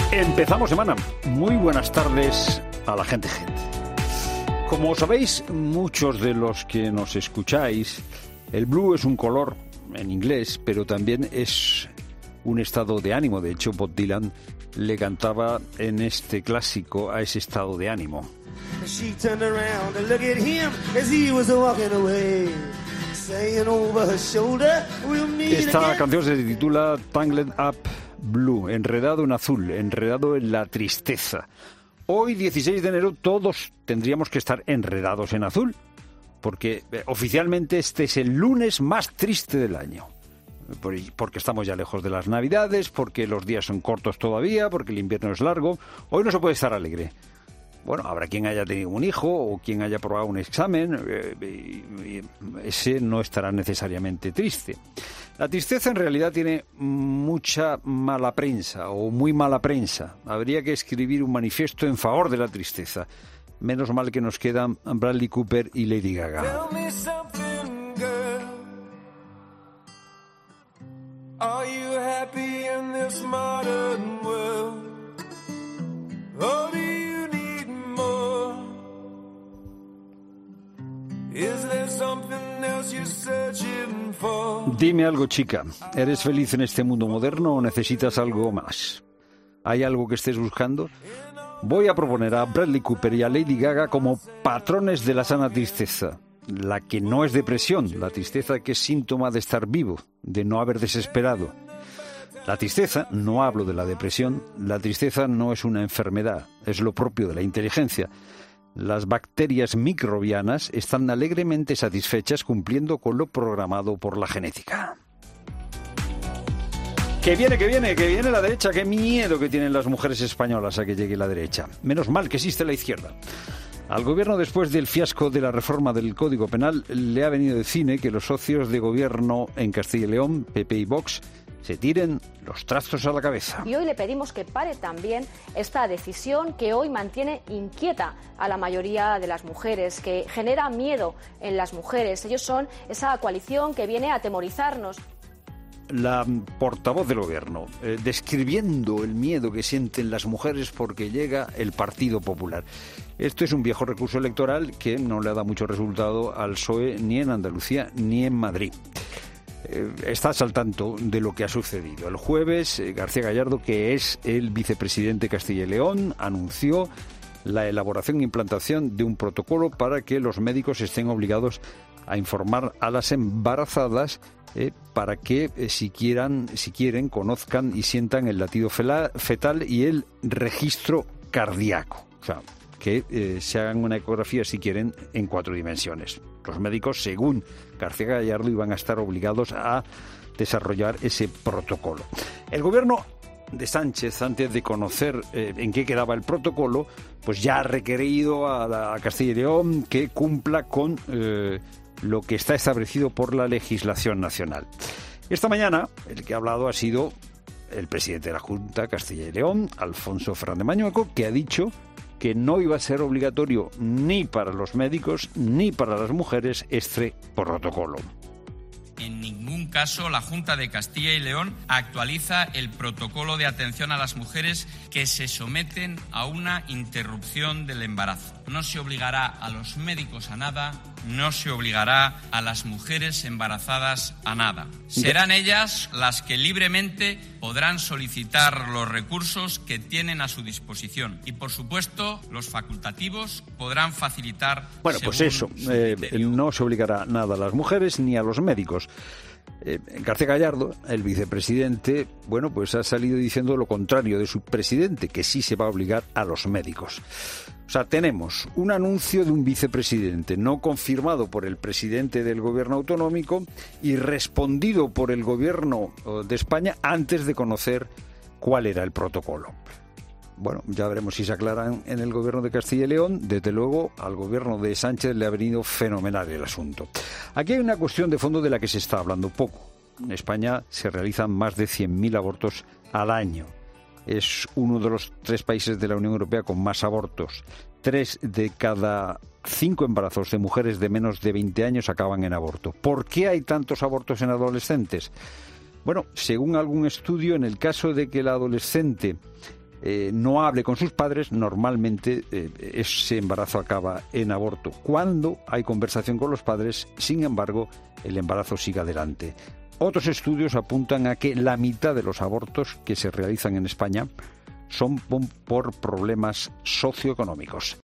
Empezamos semana. Muy buenas tardes a la gente. Como sabéis, muchos de los que nos escucháis, el blue es un color en inglés, pero también es un estado de ánimo. De hecho, Bob Dylan le cantaba en este clásico a ese estado de ánimo. Esta canción se titula Tangled Up Blue, enredado en azul, enredado en la tristeza. Hoy, 16 de enero, todos tendríamos que estar enredados en azul, porque oficialmente este es el lunes más triste del año. Porque estamos ya lejos de las Navidades, porque los días son cortos todavía, porque el invierno es largo. Hoy no se puede estar alegre. Bueno, habrá quien haya tenido un hijo o quien haya aprobado un examen, ese no estará necesariamente triste. La tristeza en realidad tiene mucha mala prensa o muy mala prensa. Habría que escribir un manifiesto en favor de la tristeza. Menos mal que nos quedan Bradley Cooper y Lady Gaga. Tell me something, girl. Are you happy in this modern world? Or do you need more? Is there something else you're searching for? Dime algo, chica. ¿Eres feliz en este mundo moderno o necesitas algo más? ¿Hay algo que estés buscando? Voy a proponer a Bradley Cooper y a Lady Gaga como patrones de la sana tristeza. La que no es depresión, la tristeza que es síntoma de estar vivo, de no haber desesperado. La tristeza, no hablo de la depresión, la tristeza no es una enfermedad, es lo propio de la inteligencia. Las bacterias microbianas están alegremente satisfechas cumpliendo con lo programado por la genética. Que viene la derecha, qué miedo que tienen las mujeres españolas a que llegue la derecha. Menos mal que existe la izquierda. Al gobierno, después del fiasco de la reforma del Código Penal, le ha venido de cine que los socios de gobierno en Castilla y León, PP y Vox, se tiren los trastos a la cabeza. Y hoy le pedimos que pare también esta decisión que hoy mantiene inquieta a la mayoría de las mujeres, que genera miedo en las mujeres. Ellos son esa coalición que viene a atemorizarnos. La portavoz del gobierno, describiendo el miedo que sienten las mujeres porque llega el Partido Popular. Esto es un viejo recurso electoral que no le ha dado mucho resultado al PSOE ni en Andalucía ni en Madrid. Estás al tanto de lo que ha sucedido. El jueves, García Gallardo, que es el vicepresidente de Castilla y León, anunció la elaboración e implantación de un protocolo para que los médicos estén obligados a informar a las embarazadas para que si quieren, conozcan y sientan el latido fetal y el registro cardíaco. O sea, que se hagan una ecografía, si quieren, en 4 dimensiones. Los médicos, según García Gallardo, iban a estar obligados a desarrollar ese protocolo. El gobierno de Sánchez, antes de conocer en qué quedaba el protocolo, pues ya ha requerido a Castilla y León que cumpla con lo que está establecido por la legislación nacional. Esta mañana, el que ha hablado ha sido el presidente de la Junta, Castilla y León, Alfonso Fernández Mañueco, que ha dicho que no iba a ser obligatorio ni para los médicos ni para las mujeres este protocolo. En ningún caso la Junta de Castilla y León actualiza el protocolo de atención a las mujeres que se someten a una interrupción del embarazo. No se obligará a los médicos a nada, no se obligará a las mujeres embarazadas a nada. Serán ellas las que libremente podrán solicitar los recursos que tienen a su disposición. Y, por supuesto, los facultativos podrán facilitar... Bueno, pues eso, no se obligará nada a las mujeres ni a los médicos. García Gallardo, el vicepresidente, bueno, pues ha salido diciendo lo contrario de su presidente, que sí se va a obligar a los médicos. O sea, tenemos un anuncio de un vicepresidente no confirmado por el presidente del gobierno autonómico y respondido por el gobierno de España antes de conocer cuál era el protocolo. Bueno, ya veremos si se aclaran en el gobierno de Castilla y León. Desde luego, al gobierno de Sánchez le ha venido fenomenal el asunto. Aquí hay una cuestión de fondo de la que se está hablando poco. En España se realizan más de 100.000 abortos al año. Es uno de los 3 países de la Unión Europea con más abortos. 3 de cada 5 embarazos de mujeres de menos de 20 años acaban en aborto. ¿Por qué hay tantos abortos en adolescentes? Bueno, según algún estudio, en el caso de que el adolescente no hable con sus padres, normalmente ese embarazo acaba en aborto. Cuando hay conversación con los padres, sin embargo, el embarazo sigue adelante. Otros estudios apuntan a que la mitad de los abortos que se realizan en España son por problemas socioeconómicos.